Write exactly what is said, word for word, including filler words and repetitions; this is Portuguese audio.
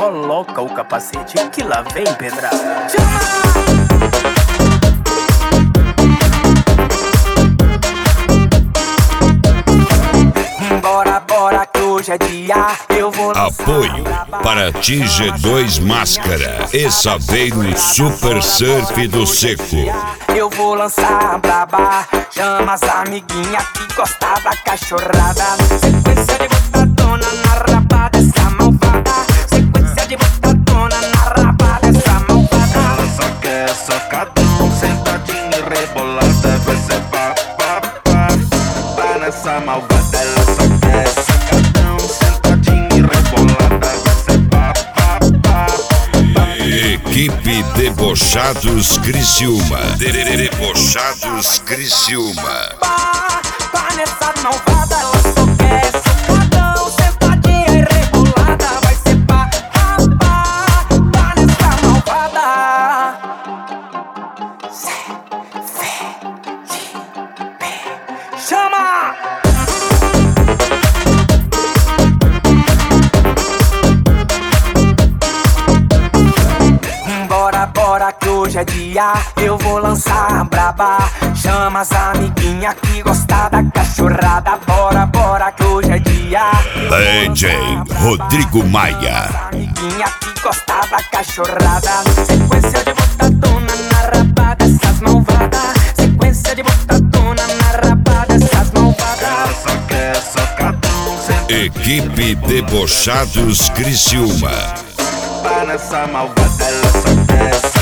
coloca o capacete que lá vem pedrada. Bora, bora que hoje é dia. Eu vou Apoio para T G dois Máscara e Saveiro Super Surf do Seco. Eu vou lançar a braba. Chama as amiguinhas que gosta da cachorrada. Sequência de botadona na raba dessa malvada. Sequência de botadona na raba dessa malvada. Ela só quer socadão, sentadinha e rebolada. Vai ser pá, pá, pá. Vai nessa malvada. Ela só quer socadão, sentadinha e rebolada. Vai ser pá, pá, pá, pá. Equipe Debochados Criciúma. Debochados Criciúma. Pá, pá nessa malvada. Ela só quer socadão, sentadinha e rebolada. Vai ser pá, pá, pá, pá nessa malvada. Chama! Bora, bora que hoje é dia. Eu vou lançar a braba. Chama as amiguinhas que gosta da cachorrada. Bora, bora que hoje é dia. D J Rodrigo Maia. Amiguinha que gosta da cachorrada. Sequência de botadona na raba dessas malvadas. Sequência de botadona na raba dessas malvadas. Ela só quer socadão, sentadinha. Equipe Debochados Criciúma. Vai nessa malvada. Ela só quer socadão.